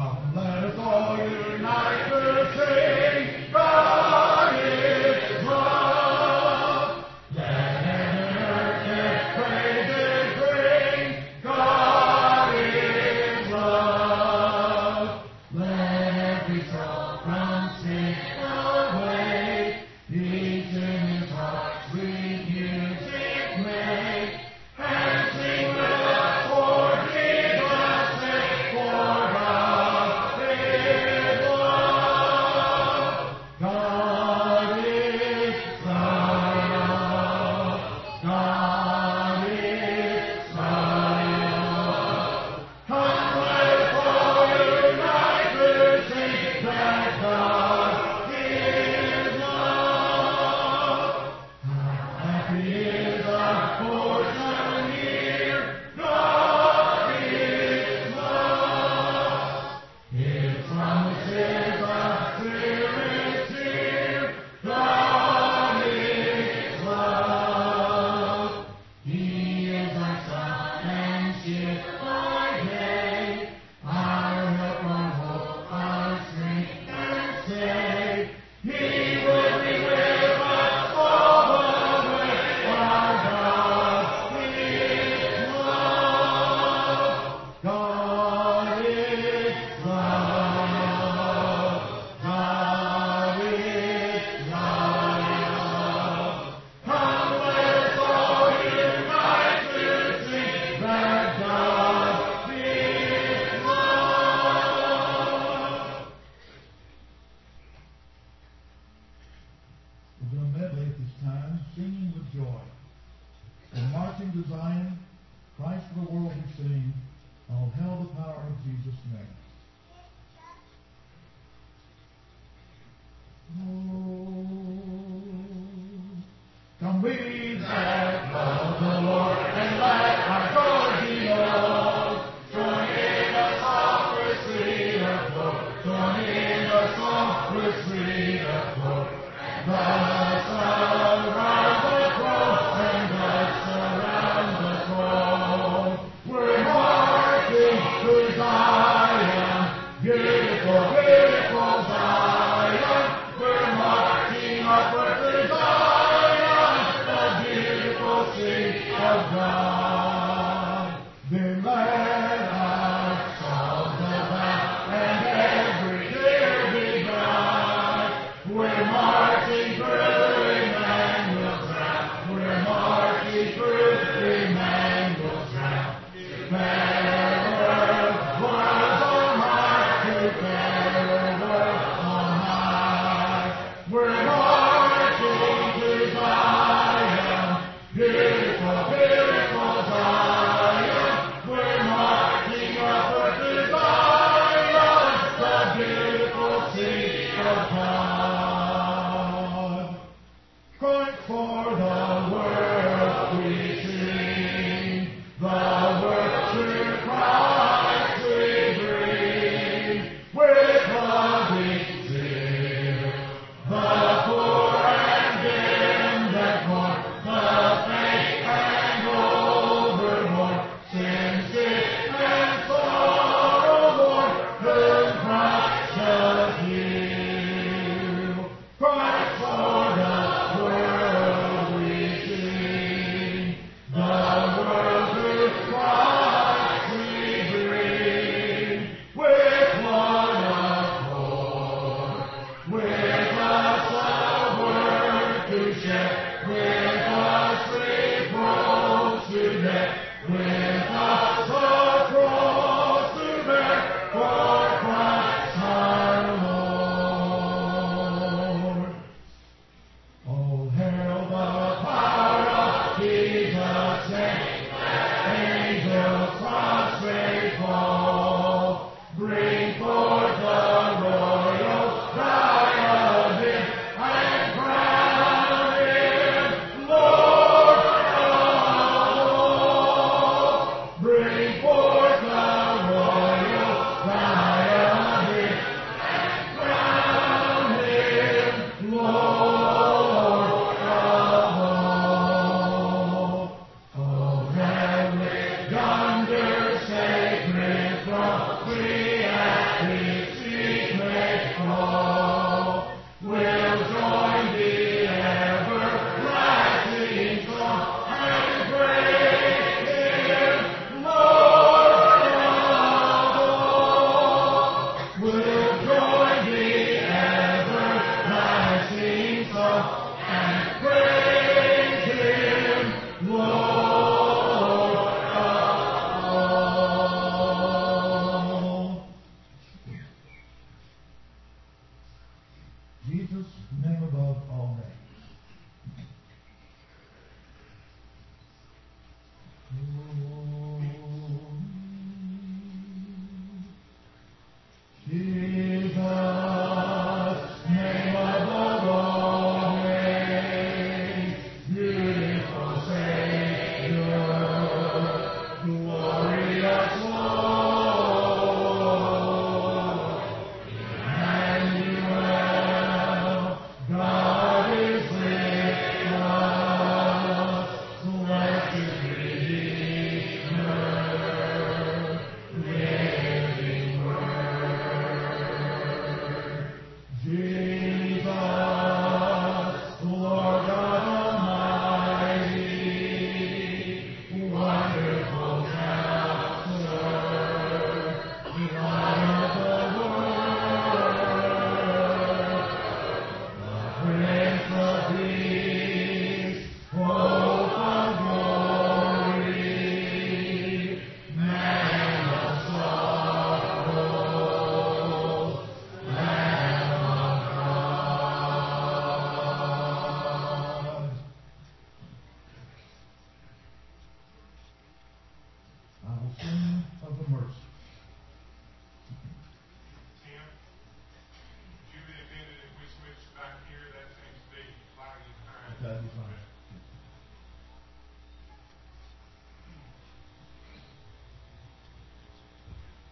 We're marching.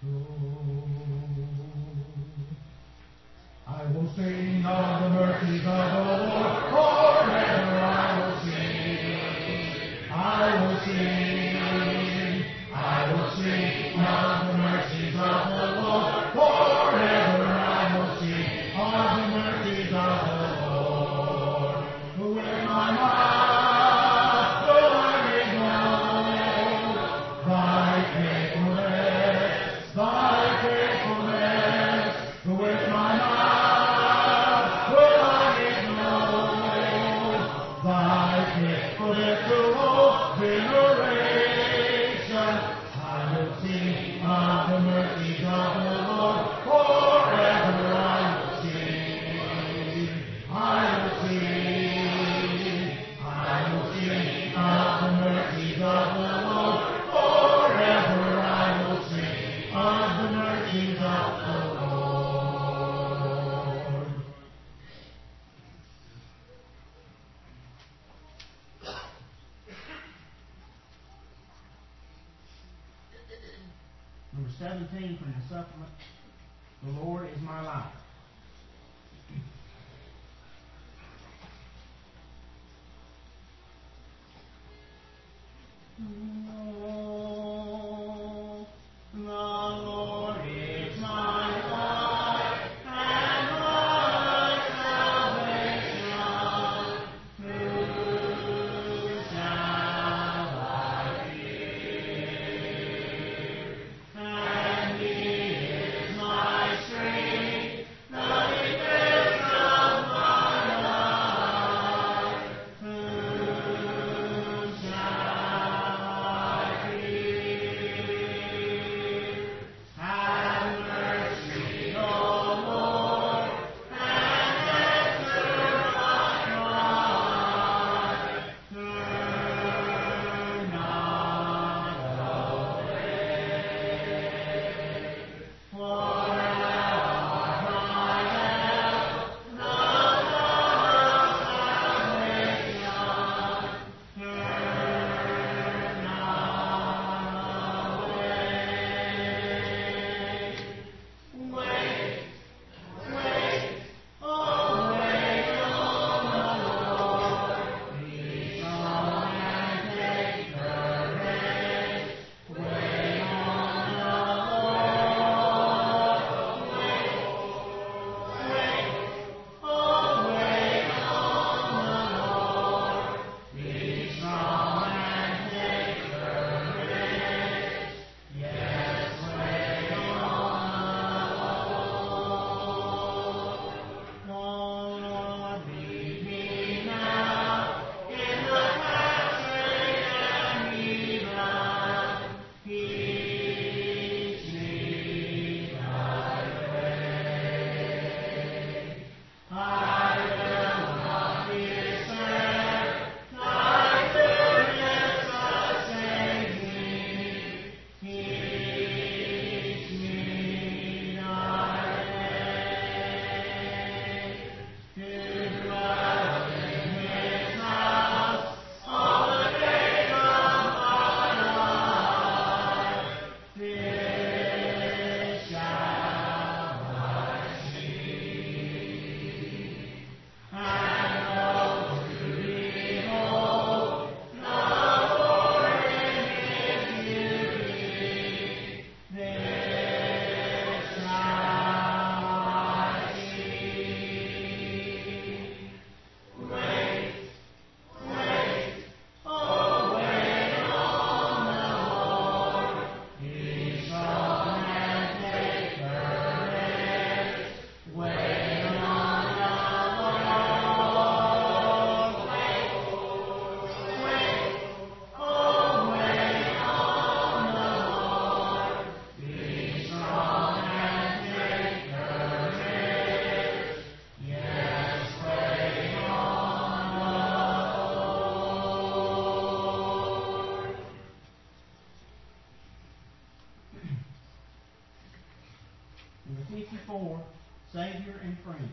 I will sing of the mercies of the Lord, forever I will sing. I will sing. I will sing of the mercies of the Lord, forever I will sing of the mercies of the Lord. With my mouth will I make known thy faithfulness, thy faithfulness. With my mouth will I make known thy faithfulness to all generations. I will sing of the mercies of the Lord, forever I will sing. I will sing. I will sing of the mercies of the Lord, forever I will sing of the mercies of the Lord. Number 17 from the supplement, The Lord is my life. The Lord is my life and my salvation. Whom shall I fear? And He is my strength, the defense of my life. Whom shall I fear? Have mercy, O Lord, and answer my cry. Turn not away. For thou art my help, the God of salvation. Turn not away. Wait, oh wait on the Lord. Be strong and take courage. Wait on the Lord. Wait on the Lord. Be strong and take courage. Yes, wait on the Lord. Oh Lord, lead me now in the path straight and even. Teach me thy way. I will not fear, sir. Thy goodness sustains me. Teach me thy way. To dwell in His house all the days of my life. This shall I see. And oh, to behold the Lord in His beauty. This shall I see. Wait, oh wait on the Lord. Be strong and take courage. Wait on the Lord. Oh wait on the Lord. Be strong and take courage. Yes, wait on the Lord. Number 54, Savior and Friend.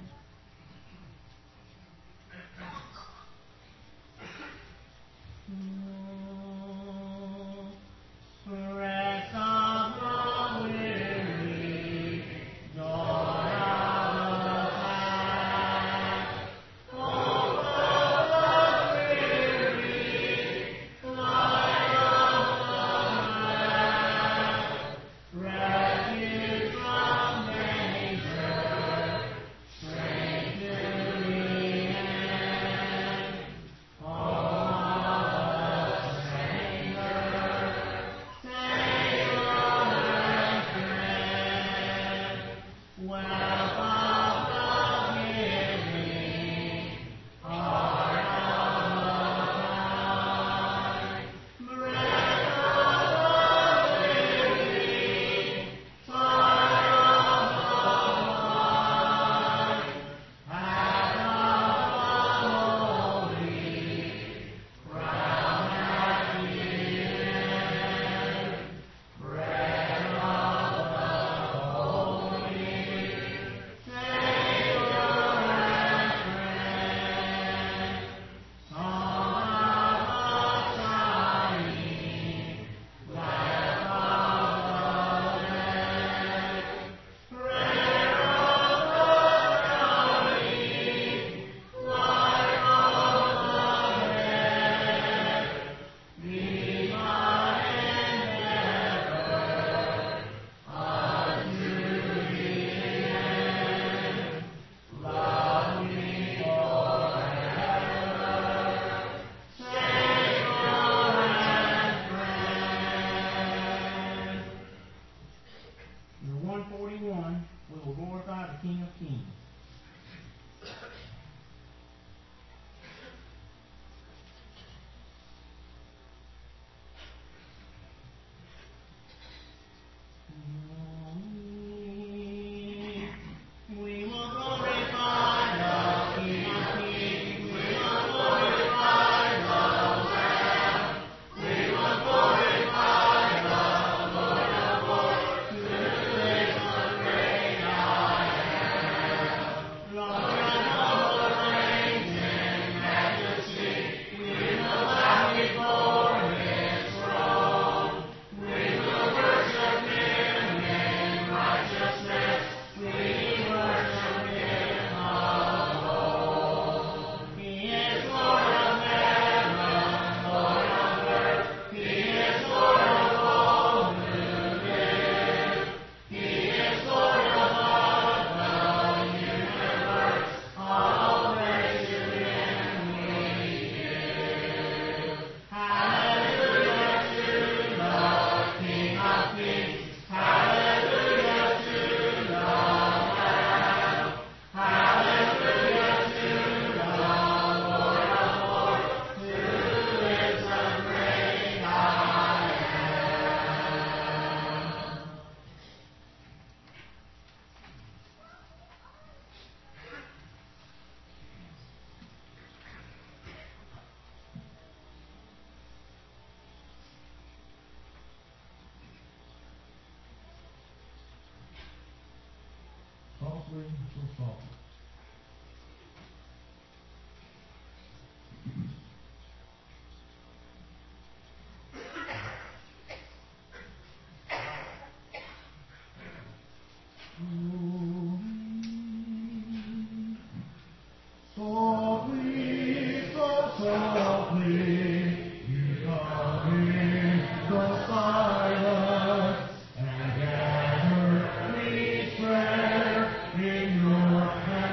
Rest of the weary Softly, so softly. Softly, so softly, you come in the silence and gather me prayer in your hand.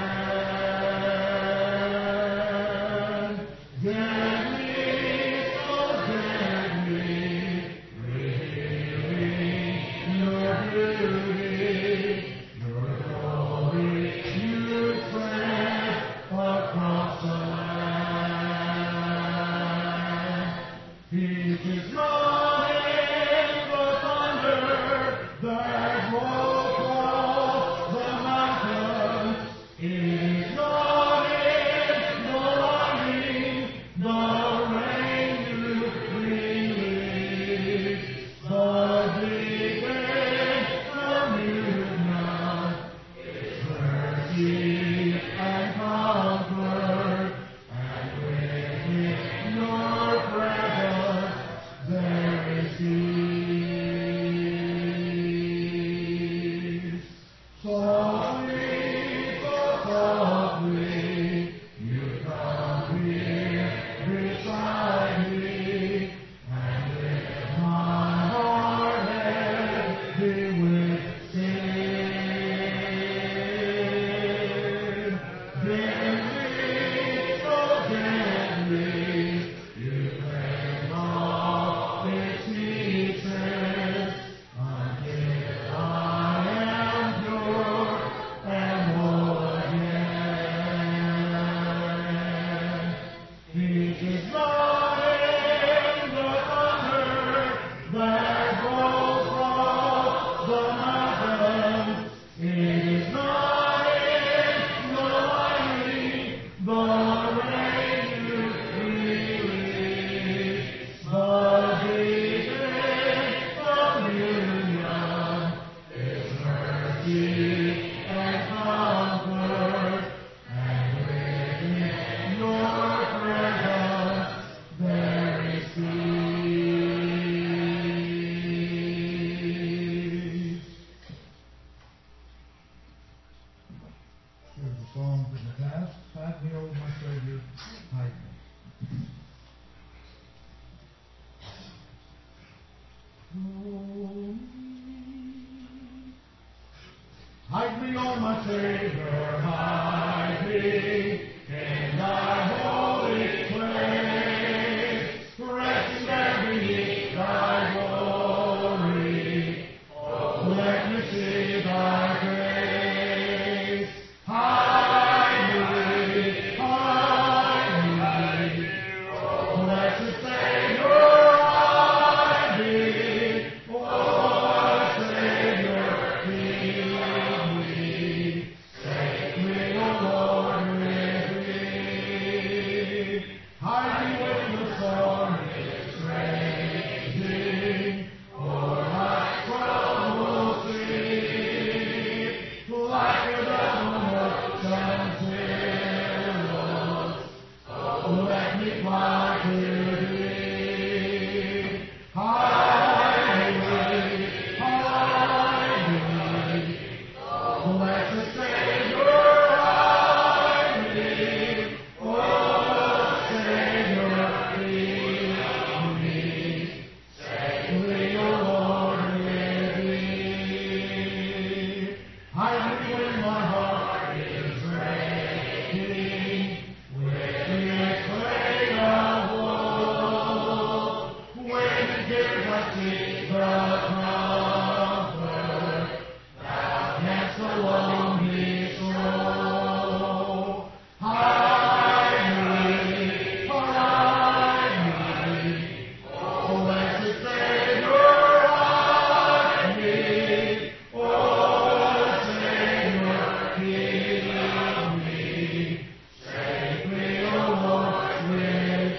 and comfort, and within your presence there is peace. Here's a song from the past. Hide me, O my Savior, hide me. Hide me, O my Savior, hide me in thy holy place, resting there beneath thy glory. Oh, let me see thy grace. Hide me, oh, blessed Savior, hide me, oh, Savior, keep me, save me, O Lord, with thee. Hide me when the storm is raging, or my troubles seem like a dozen ocean billows. Oh, let me fly to thee. Hide me, oh, blessed Savior, hide me, oh, Savior, keep me, save me, O Lord, with thee. Hide me when my heart is breaking, with the plague of woe, when the tears I seek the comfort, thou canst alone bestow. Hide me, oh, blessed Savior, hide me, oh, Savior, keep me, save me, O Lord, with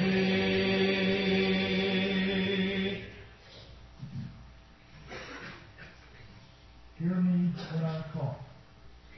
thee. Hear me when I call.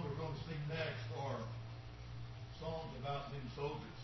songs we're going to sing next are songs about being soldiers.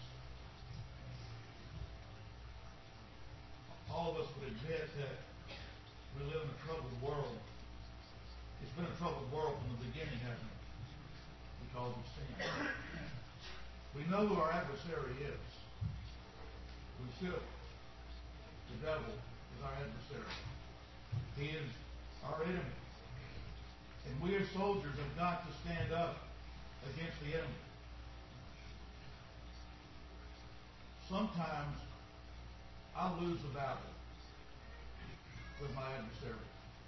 All of us would admit that we live in a troubled world. It's been a troubled world from the beginning, hasn't it? Because of sin. We know who our adversary is. We should. The devil is our adversary. He is our enemy. And we as soldiers have got to stand up against the enemy. Sometimes I lose a battle with my adversary.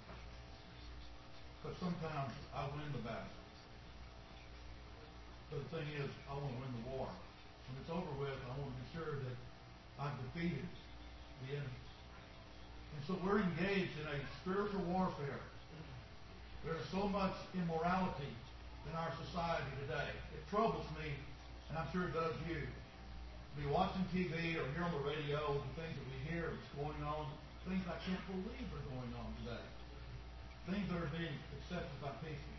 But sometimes I win the battle. But the thing is, I want to win the war. When it's over with, I want to be sure that I've defeated the enemy. And so we're engaged in a spiritual warfare. There's so much immorality in our society today. It troubles me, and I'm sure it does you. Be watching TV or hear on the radio the things that we hear that's going on, things I can't believe are going on today. Things that are being accepted by people.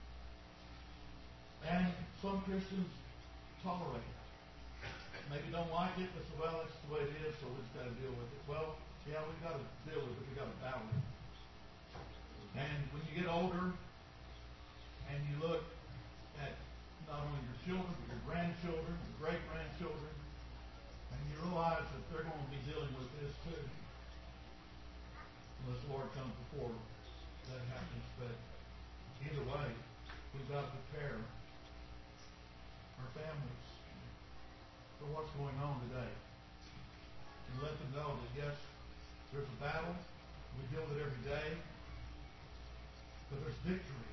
And some Christians tolerate it. Maybe don't like it, but say, well, that's the way it is, so we just got to deal with it. Well, yeah, we've got to deal with it. We've got to battle it. And when you get older and you look at not only your children, but your grandchildren, your great-grandchildren, and you realize that they're going to be dealing with this too. Unless the Lord comes before that happens. But either way, we've got to prepare our families for what's going on today. And let them know that yes, there's a battle. We deal with it every day. But there's victory.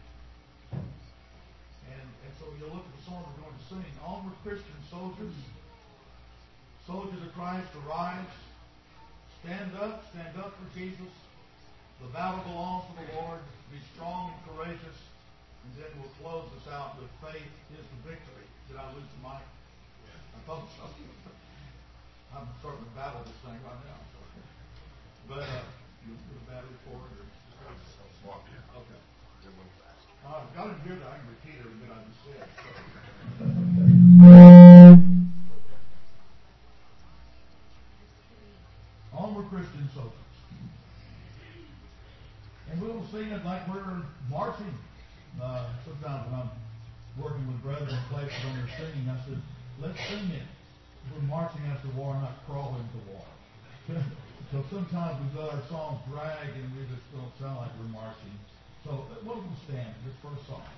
And so you'll look at the song we're going to sing. Onward, Christian soldiers. Soldiers of Christ, arise. Stand up for Jesus. The battle belongs to the Lord. Be strong and courageous. And then we'll close this out with faith is the victory. Did I lose the mic? I thought so. I'm starting to battle this thing right now. So. But you do a battery for it? Okay. God didn't hear that. I can repeat everything I just said. So. Onward, Christian soldiers. And we will sing it like we're marching. Sometimes when I'm working with brethren in places when they're singing, I said, let's sing it. We're marching after war, not crawling to war. So sometimes we let our songs drag and we just don't sound like we're marching. So what will we stand just for a song?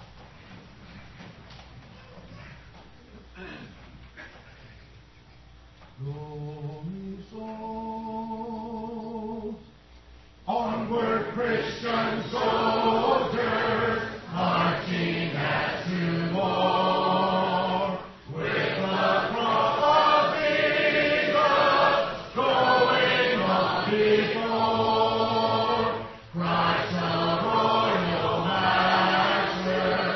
Glory souls, onward Christian soldiers, marching as to war, with the cross of Jesus going on before, Christ the royal master.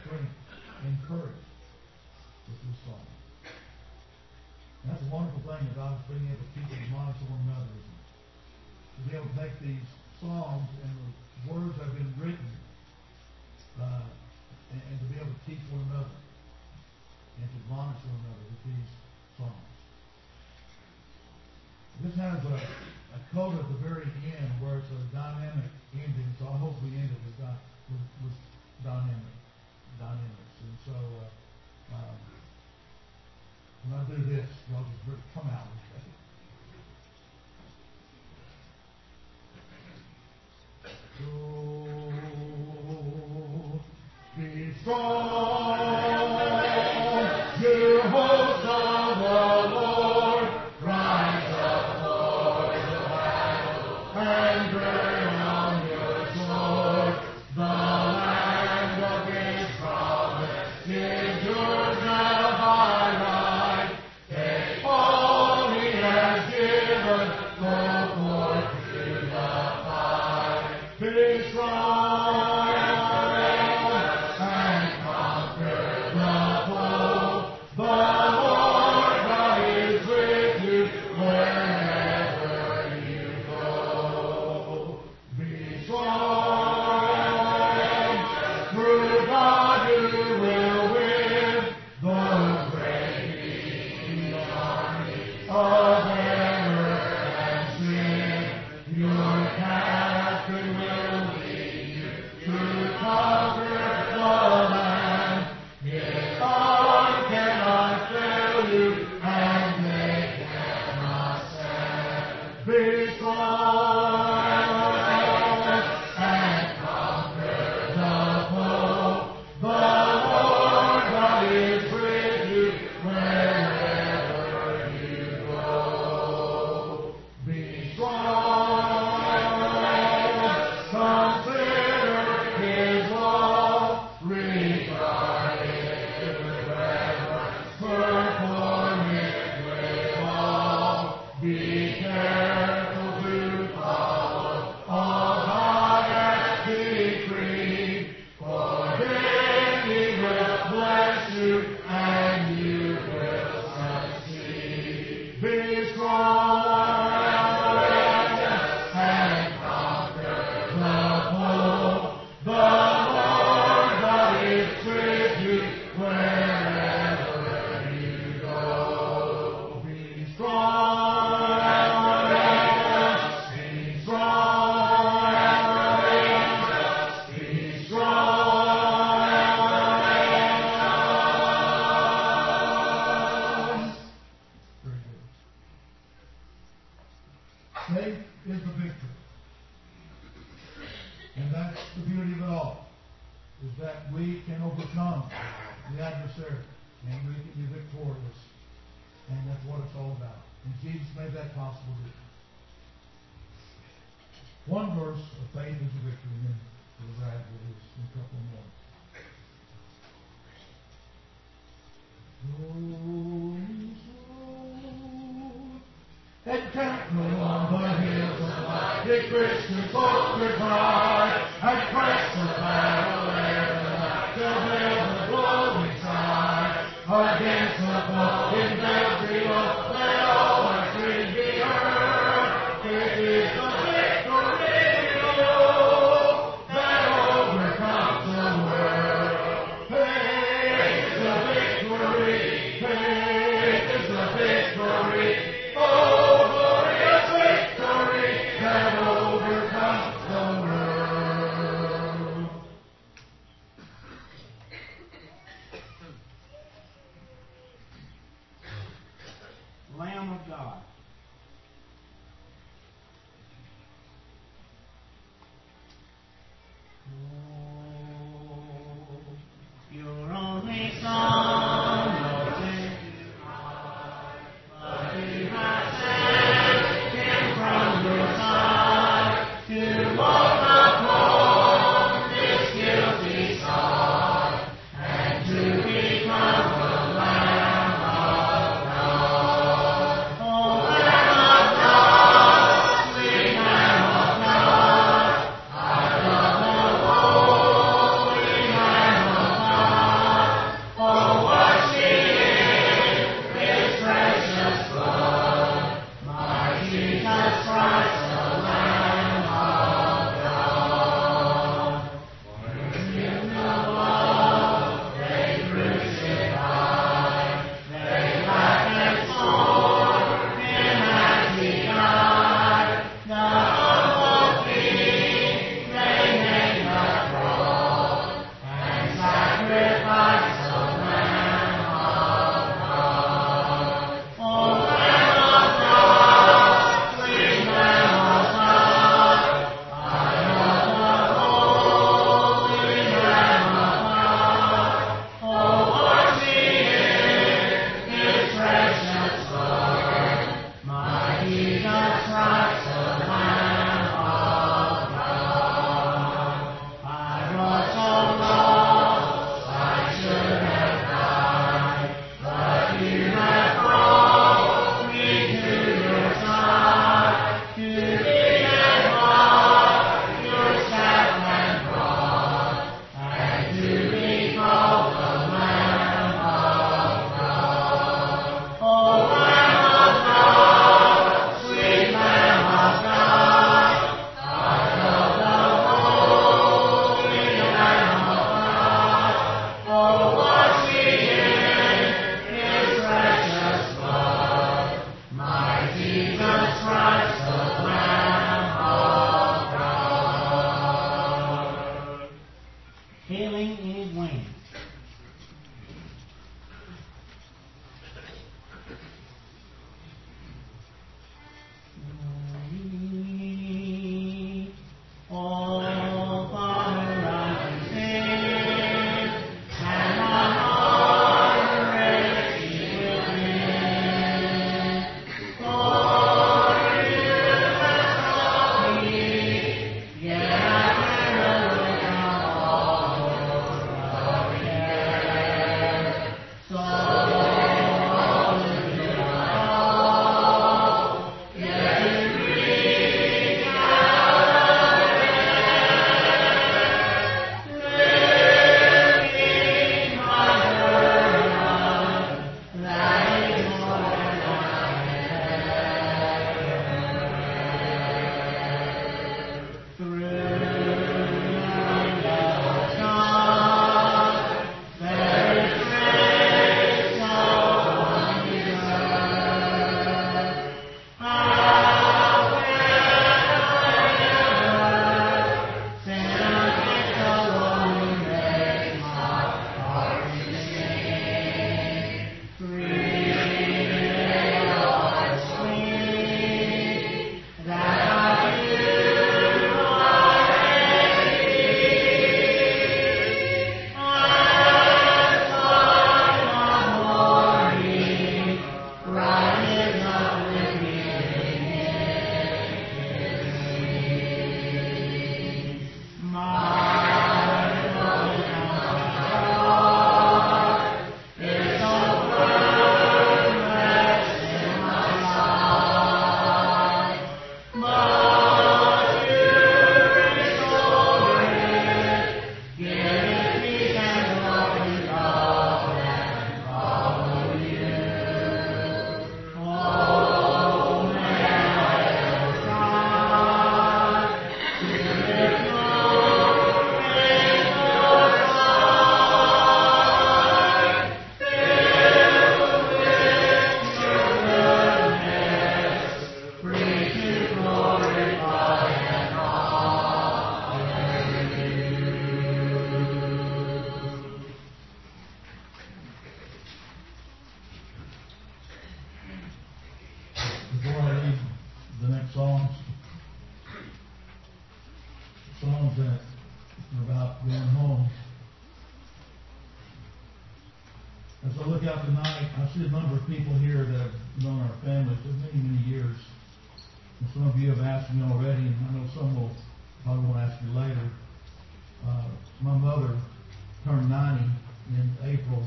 strength and courage with this song. And that's a wonderful thing about us being able to teach and admonish one another, isn't it? To be able to take these songs and the words that have been written and to be able to teach one another and to admonish one another with these songs. This has a coda at the very end where it's a dynamic ending, so I hope we end it with dynamics. And so when I do this, y'all just come out and say it. So be strong, you hosts of the Lord, rise up for the battle, and burn on your sword. The land of His promise is yours now by right. Take all He has given, go forth to the fight. Be strong and conquer the foe. The Lord God is with you wherever you go. Be strong, through God you will win. Those brave the army of error and sin. Your captain will lead you to conquer the land. His arm cannot fail you, and they cannot stand. Be strong and conquer the foe. The Lord God is with you wherever you go. Be strong, consider His law, regard it with reverence, perform it with awe. Be careful to follow all God has decreed, for then He will bless you and you will succeed. Be strong and conquer the foe. The Lord God is with you wherever you go. Be strong, be strong, be strong. Very good. Faith is the victory. And that's the beauty of it all, is that we can overcome the adversary and we can be victorious. And that's what it's all about. And Jesus made that possible. One verse of faith is a victory, and then we'll grab a couple more. Encampment on the hills of light, the Christian soldiers cry, and press the battle ere the night, till hail the glowing side. Against the foe in victory, let all our strength be heard. It is the victory, oh, that overcomes the world. Faith is the victory, faith is the victory. Oh, glorious victory that overcomes the world. Lamb of God. Your only Son, Lord, but you have sent Him from your side to walk songs in it about being home. As I look out tonight, I see a number of people here that have known our family for many, many years. And some of you have asked me already, and I know some will probably won't ask me later. My mother turned 90 in April,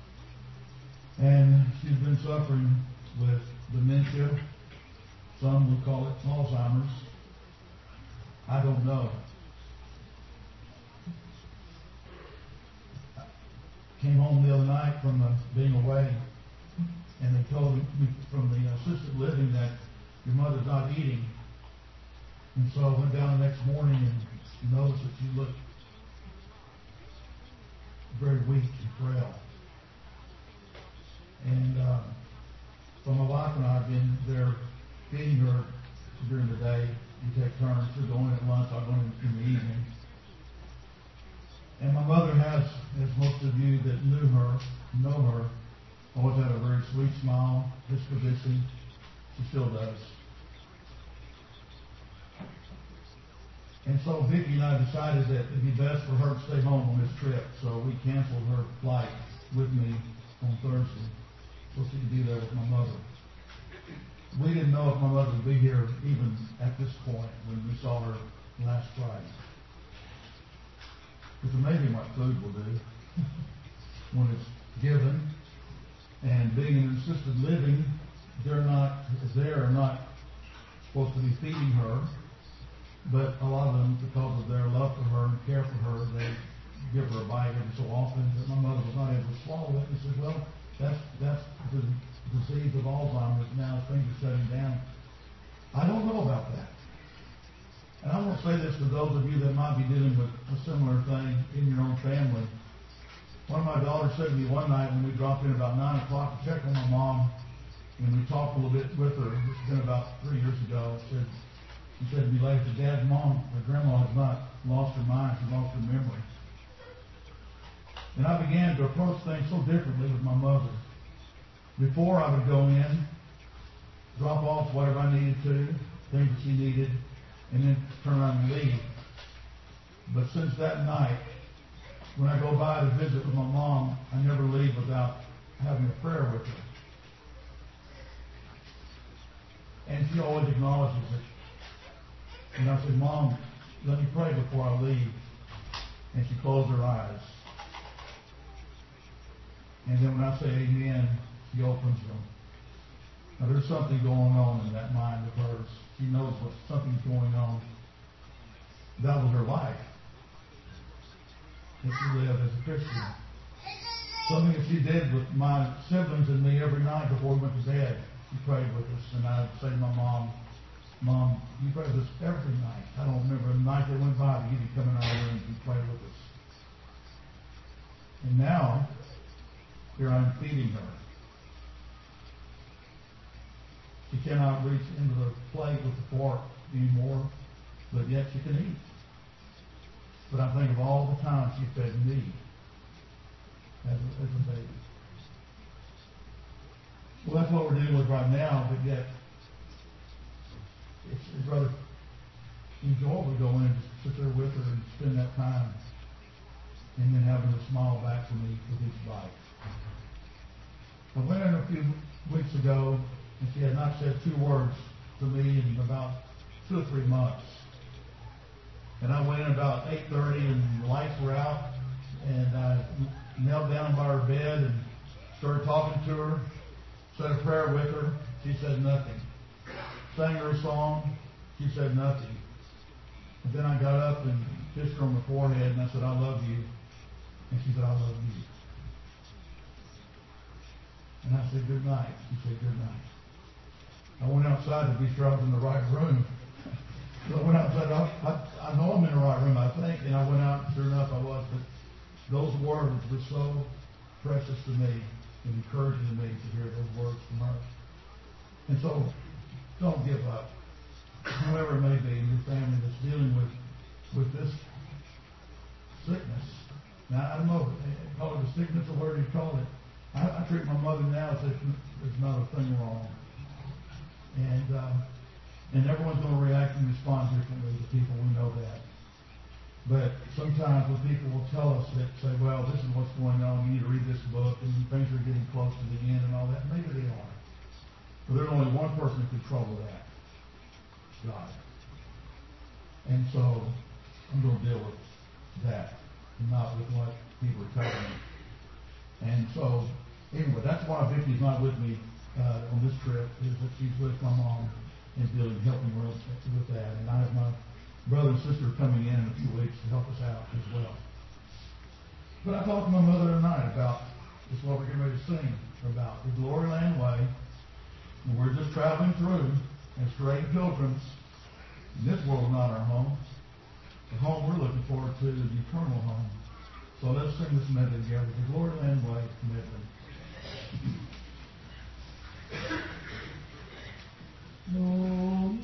and she's been suffering with dementia. Some would call it Alzheimer's. I don't know. Came home the other night from being away, and they told me from the assisted living that your mother's not eating. And so I went down the next morning and noticed that she looked very weak and frail. And so my wife and I have been there feeding her during the day. We take turns. She'll go in at lunch, I'll go in the evening. And my mother has, as most of you that know her, always had a very sweet smile, disposition. She still does. And so Vicki and I decided that it'd be best for her to stay home on this trip. So we canceled her flight with me on Thursday so she could be there with my mother. We didn't know if my mother would be here even at this point when we saw her last Friday. It's amazing what food will do when it's given. And being in assisted living, they're not supposed to be feeding her, but a lot of them, because of their love for her and care for her, they give her a bite every so often. But my mother was not able to swallow it. And said, well, that's the disease of Alzheimer's. Now things are shutting down. I don't know about that. And I want to say this to those of you that might be dealing with a similar thing in your own family. One of my daughters said to me one night when we dropped in about 9 o'clock to check on my mom, and we talked a little bit with her. This has been about 3 years ago. She said to me later, Dad, Mom, my grandma has not lost her mind. She's lost her memory. And I began to approach things so differently with my mother. Before, I would go in, drop off whatever I needed to, things that she needed, and then turn around and leave. But since that night, when I go by to visit with my mom, I never leave without having a prayer with her. And she always acknowledges it. And I said, Mom, let me pray before I leave. And she closed her eyes. And then when I say amen, she opens them. Now there's something going on in that mind of hers. She knows what something's going on. That was her life. That she lived as a Christian. Something that she did with my siblings and me every night before we went to bed. She prayed with us, and I would say to my mom, Mom, you pray with us every night. I don't remember a night that went by that you didn't come in our room and pray with us. And now, here I'm feeding her. She cannot reach into the plate with the fork anymore, but yet she can eat. But I think of all the times she fed me as a baby. Well, that's what we're dealing with right now, but yet it's rather enjoyable to go in and sit there with her and spend that time and then having her smile back to me with each bite. I went in a few weeks ago, and she had not said 2 words to me in about 2 or 3 months. And I went in about 8:30, and the lights were out, and I knelt down by her bed and started talking to her, said a prayer with her. She said nothing. Sang her a song. She said nothing. And then I got up and kissed her on the forehead, and I said, I love you. And she said, I love you. And I said, good night. She said, good night. I went outside to be sure I was in the right room. So I went outside. I know I'm in the right room, I think. And I went out, and sure enough, I was. But those words were so precious to me and encouraging to me to hear those words from her. And so, don't give up. Whoever it may be in your family that's dealing with this sickness. Now, I don't know, call it a sickness or whatever you call it. I treat my mother now as if there's not a thing wrong. And everyone's going to react and respond differently to people. We know that. But sometimes when people will tell us that, say, well, this is what's going on, you need to read this book, and things are getting close to the end and all that, maybe they are. But there's only one person who can control that. God. And so I'm going to deal with that, not with what people are telling me. And so, anyway, that's why Vicky's not with me on this trip, is that she's with my mom and helping her with that. And I have my brother and sister coming in a few weeks to help us out as well. But I talked to my mother tonight about this, what we're getting ready to sing about, the Glory Land Way. And we're just traveling through as straying pilgrims. This world's not our home. The home we're looking forward to is the eternal home. So let's sing this medley together. The Glory Land Way medley. No,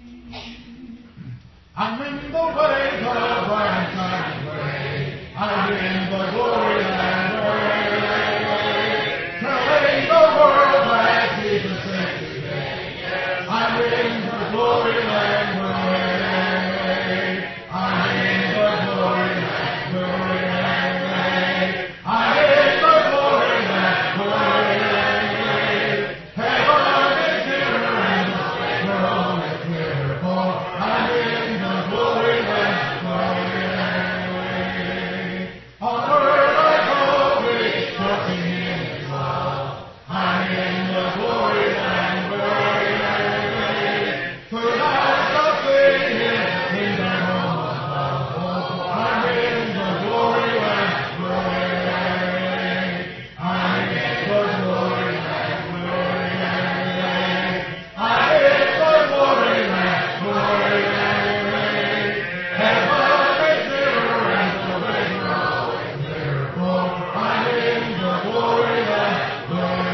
I'm in the way, the bright side way. I'm in the glory land way. Telling the world that Jesus said today. I'm in the glory land way. I'm in the glory land way. I'm in the glory land way. Heaven is nearer and the world is clearer. I'm in the glory land way. On earth I go rejoicing in His love. I'm in the glory land way. For thou shalt sing in the home above. I'm in the glory land way. I'm in the glory land way. I'm in the glory land way. Heaven is nearer and the way is miracle. I'm in the glory land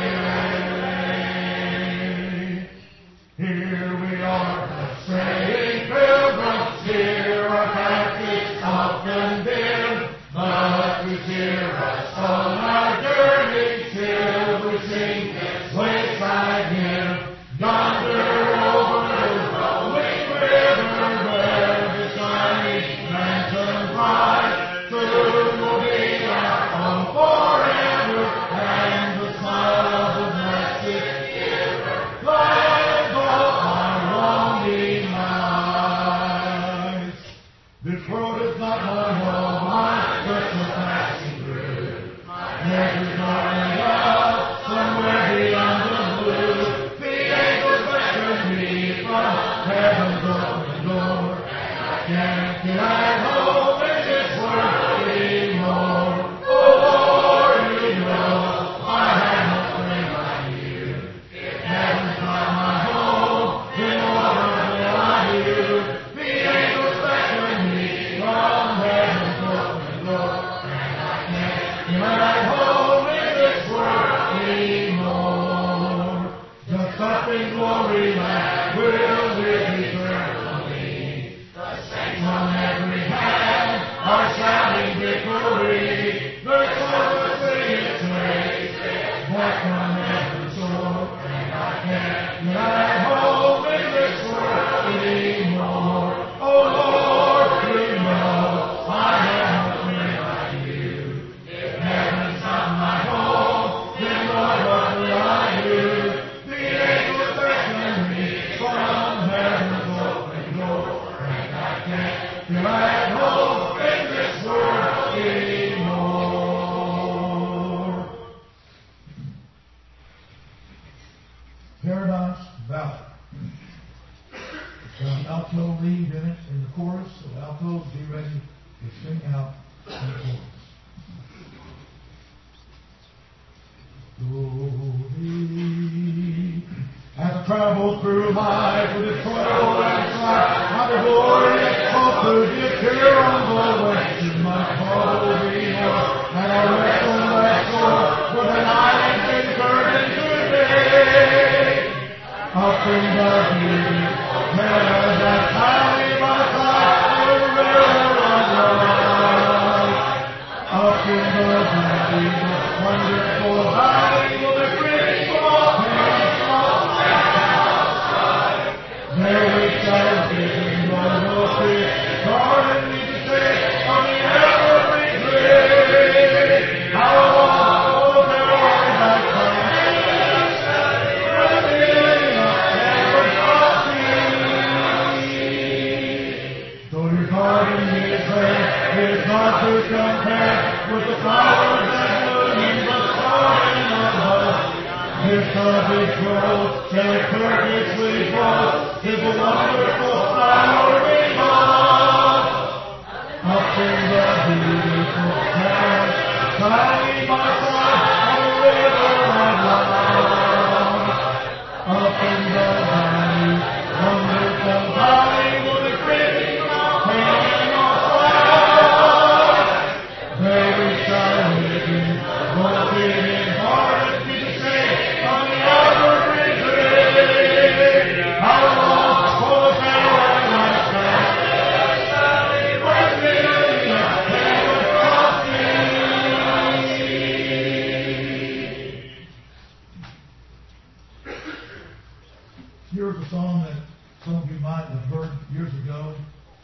way. Here we are, straying pilgrims, here our path is often dim, but we cheer us on our journey till we sing this wayside hymn. Yonder over the rolling river, where the shining lantern bright, soon will be our home forever, and the smile of the blessed giver lights all our longing eyes. This world is not my home, I'm just a passing through. There's darling love somewhere beyond the blue. The angels beckon me from heaven's open door, and I can't get at home in this world anymore. Oh Lord, you know I have no friend like you. If heaven's not my home, then what will I do? The angels beckon me from heaven's open door, and I can't get at home in this world anymore. Just up in glory land will live eternally. The saints on every hand are shouting victory. The chorus sing its praises back from heaven's shore, and I can't get at home in this world anymore. Oh Lord, you know I have no friend like you. If heaven's not my home, then Lord, what will I do? The angels beckon me from heaven's open door, and I can't get at home in this world anymore. Paradise Valley. It's got an alto lead in it in the chorus, so altos be ready to sing out in the chorus. Glory. As I travel through life with its toil and strife, my glorious hope to get here on the way to my holy Lord. And I wrestle with an island burden today. Up in the hills, paradise valley by side, the river runs wide. Up in the valley, the wonderful valley will be free from all pain, all outside. There we shall be, Lord will be, garden we to stay. is not to compare with the flowers that bloom in the garden above. His country grows, till it courteously grows, is a wonderful flower below. Up in the beautiful past, side by side, on the river and land. Up in the valley, wonderful valley, with a great mountain on fire. There we shall live in, broken in heart, and be saved on the evergreen tree. How long for the farewell and stand? Here's a song that some of you might have heard years ago.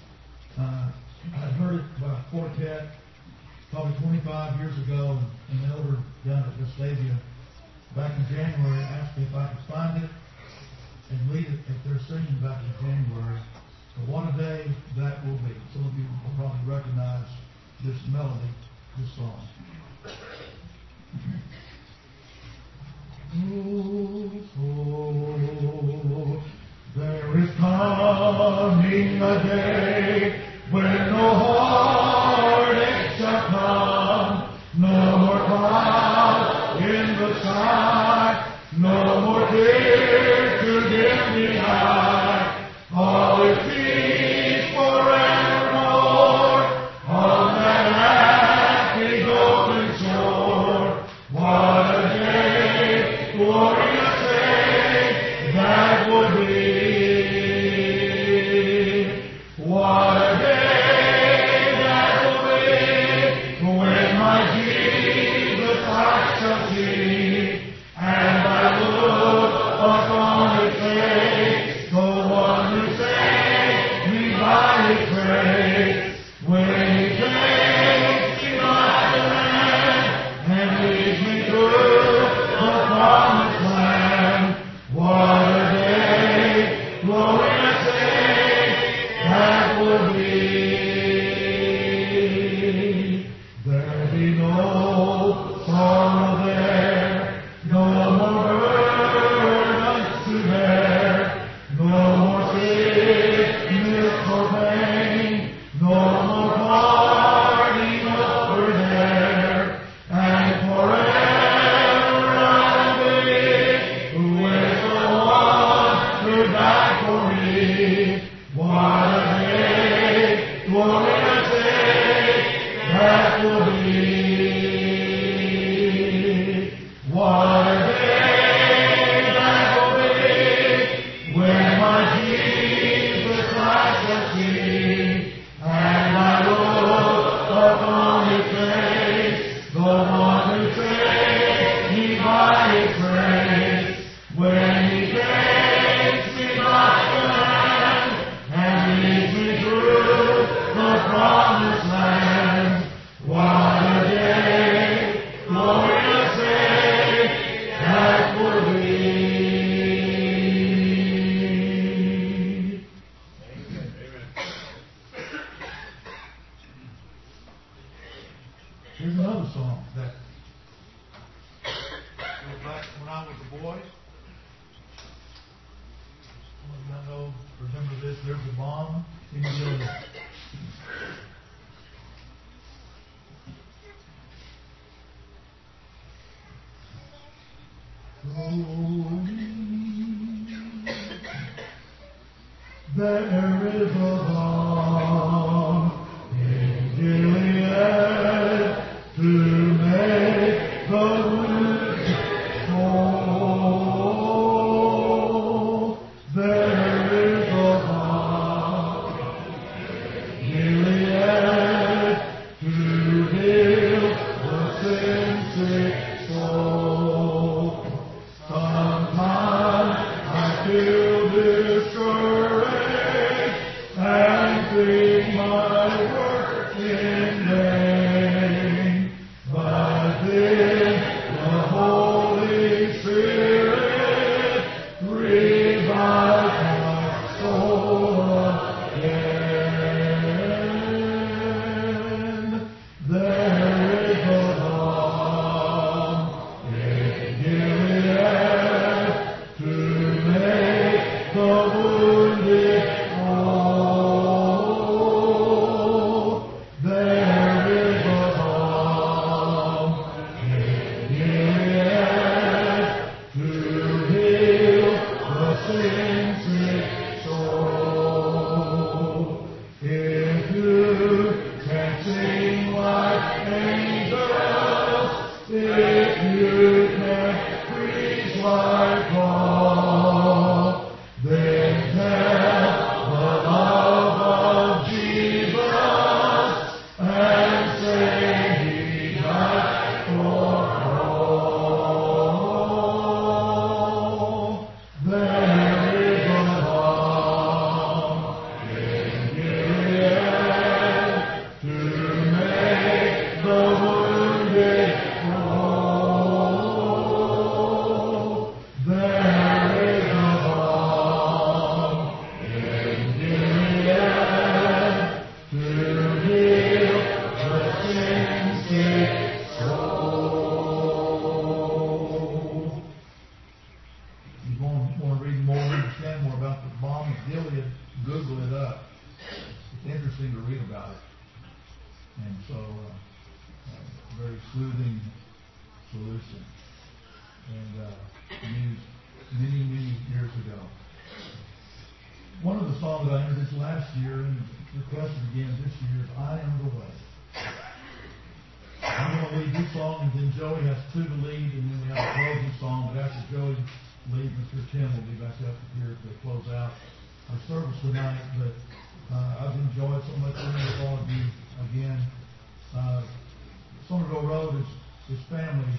I heard it by a quartet probably 25 years ago, and an elder down at Vestavia back in January asked me if I could find it and lead it if they're singing back in January. But what a day that will be. Some of you will probably recognize this melody, this song. Oh, there is coming a day when no heartache shall come, no more clouds in the sky, no more tears to dim the eye. All is peace forevermore on that happy golden shore. What a day, glorious day that will be. What a day that will be when my Jesus I shall see, and I look upon His face, the one who saved me by His grace. When He takes me by the hand and leads me through the promised land. What a day, glorious day that will be. There'll be no sorrow there, no more burdens to bear, no more sickness or pain, no more parting over there, and forever I'll be with the one who died for me. What a day, glorious day that will be. What a day that will be when my Jesus I shall see, and I look upon His face, the one who saved me by His grace. When He takes me by the hand and leads me through the promised land. What a day, glorious day that will be. Here's another song that goes back when I was a boy. I know, remember this, there's a bomb in the building. There is a bomb in Gilead to make the wounded whole. There is a bomb in Gilead to heal the sin-sick soul. Sometimes I feel discouraged and sing about it. And so, very soothing solution. And used many years ago. One of the songs that I introduced last year and requested again this year is I Am the Way. I'm going to lead this song, and then Joey has two to lead, and then we have a closing song. But after Joey leads, Mr. Tim will be back up here to close out our service tonight. But I've enjoyed so much being with all of you again. Somerville Road is family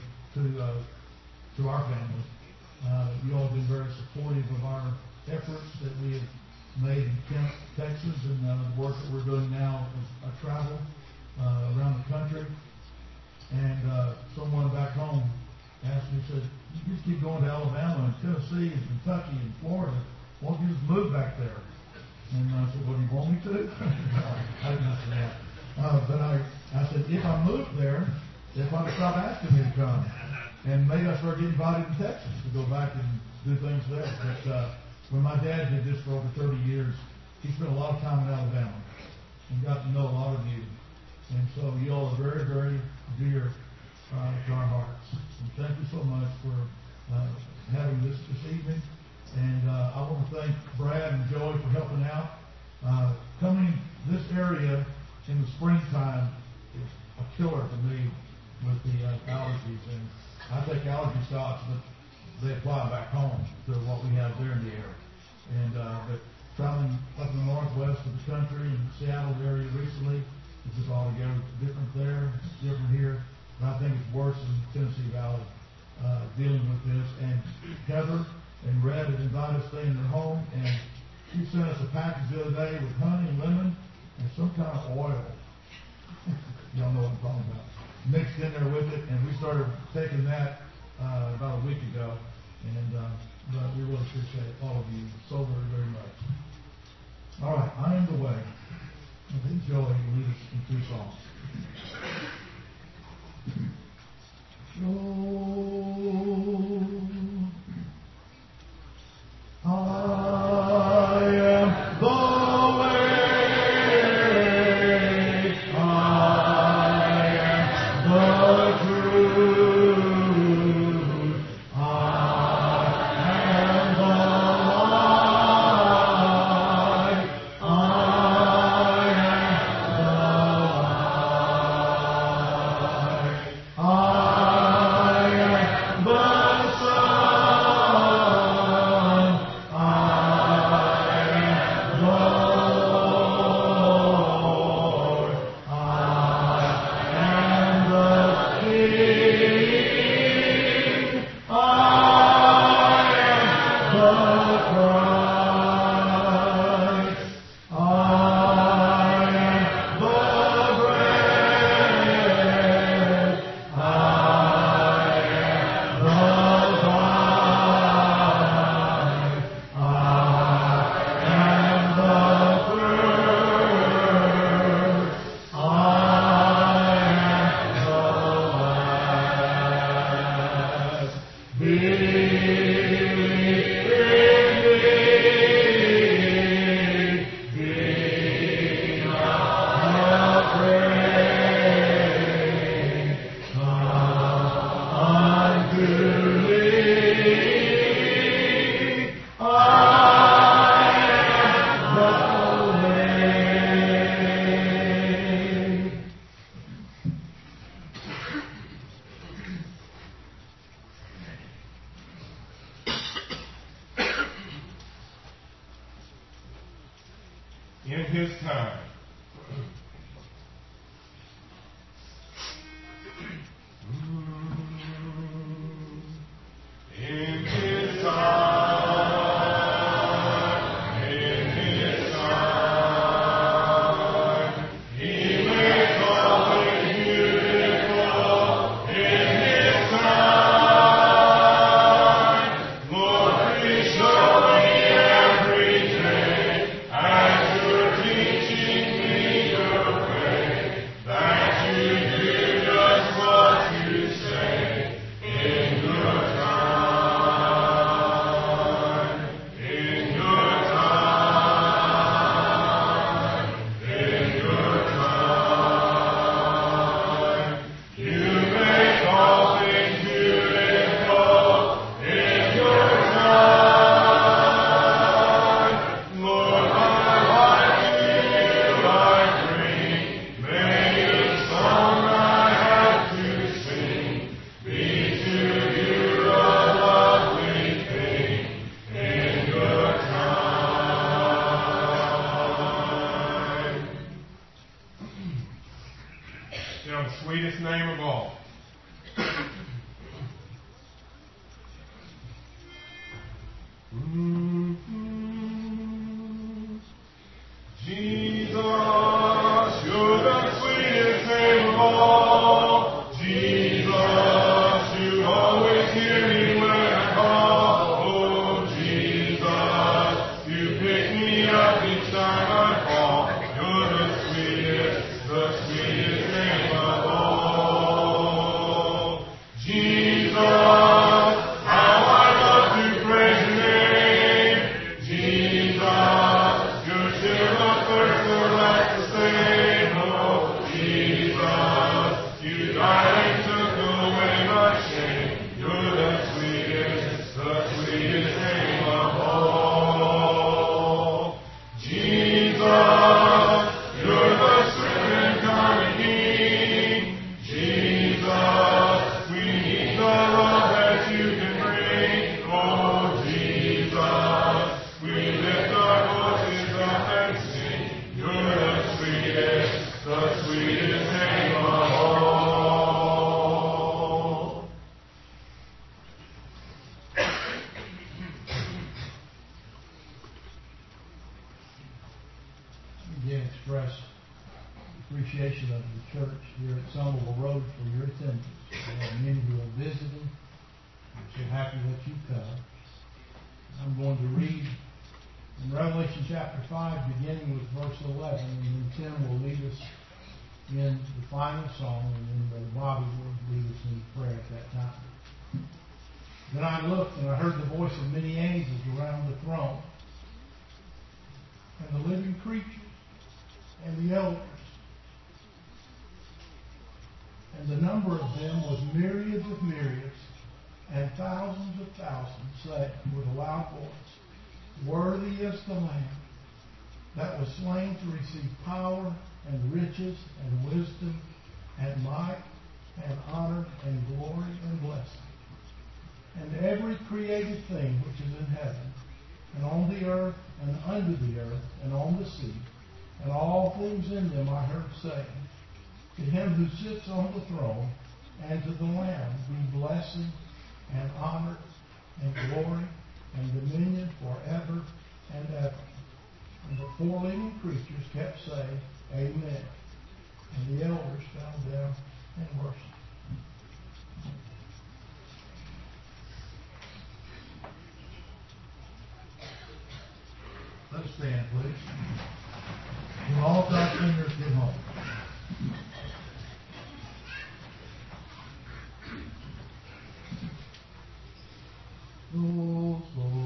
to our family. You all have been very supportive of our efforts that we have made in Kent, Texas, and the work that we're doing now as I travel around the country. And someone back home asked me, said, you just keep going to Alabama and Tennessee and Kentucky and Florida. Why don't you just move back there? And I said, well, do you want me to? No, I didn't say that. But I said, if I move there, they'll probably stop asking me to come. And maybe I start getting invited to Texas to go back and do things there. But when my dad did this for over 30 years, he spent a lot of time in Alabama and got to know a lot of you. And so you all are very, very dear to our hearts. And thank you so much for having this evening. And I want to thank Brad and Joey for helping out. Coming this area in the springtime is a killer for me with the allergies. And I take allergy shots, but they apply back home to what we have there in the air. And but traveling up in the northwest of the country and Seattle area recently, it's just altogether different there. It's different here. But I think it's worse in Tennessee Valley dealing with this. And Heather and Red have invited us to stay in their home, and she sent us a package the other day with honey and lemon and some kind of oil. Y'all know what I'm talking about. Mixed in there with it, and we started taking that about a week ago. And but we really appreciate all of you so very, very much. All right, I Am the Way. I think Joey will lead us in two songs. I am the way, I am the truth, I am the light, I am the light, I in the sweetest name of all. Jesus, you're the sweetest name of all. Jesus, you always hear me when I call. Oh, Jesus, you pick me up each time I fall. You're the sweetest name of all. Jesus, how I love to praise your name. Jesus, you're still the first or last to say no. Jesus, you died and took away my shame. You're the sweetest name of all. Jesus, you're the sweet and coming King. Jesus, we need the love that you can bring. Oh, Jesus, we lift our voices up and sing. You're the sweetest name of all. Again, express appreciation of the church here at Somerville Road for your attendance. There are many who are visiting. I'm so happy that you come. I'm going to read in Revelation chapter 5, beginning with verse 11, and then Tim will lead us in the final song, and then Brother Bobby will lead us in prayer at that time. Then I looked, and I heard the voice of many angels around the throne, and the living creatures, and the elders. And the number of them was myriads of myriads, and thousands of thousands, saying with a loud voice, Worthy is the Lamb that was slain to receive power and riches and wisdom and might and honor and glory and blessing. And every created thing which is in heaven and on the earth and under the earth and on the sea, and all things in them I heard saying, To him who sits on the throne and to the Lamb be blessing and honor and glory and dominion forever and ever. And the four living creatures kept saying, Amen. And the elders fell down and worshiped. Let's stand, please. Will all God's singers get home? Soul,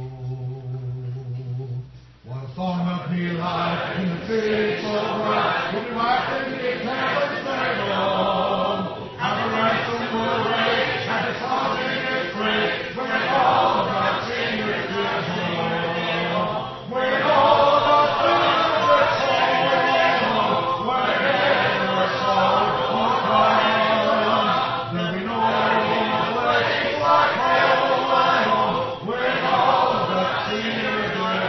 what a song of new life in the spirit so bright. With your wife and your talents sang along. How the ransom will raise, how the song in his praise. When all of our singers get home. When all of our singers get home. When every soul will cry on. There'll be no place like home. When all of the singers get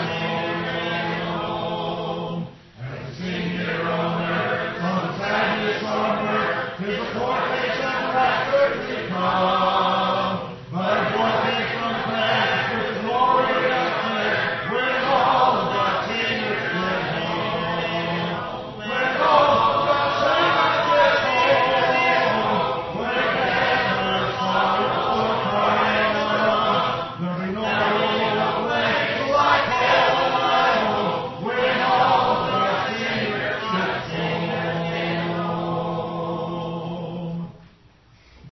home. And the singer on earth, on the sadness on earth, is a fortress and rapture to come.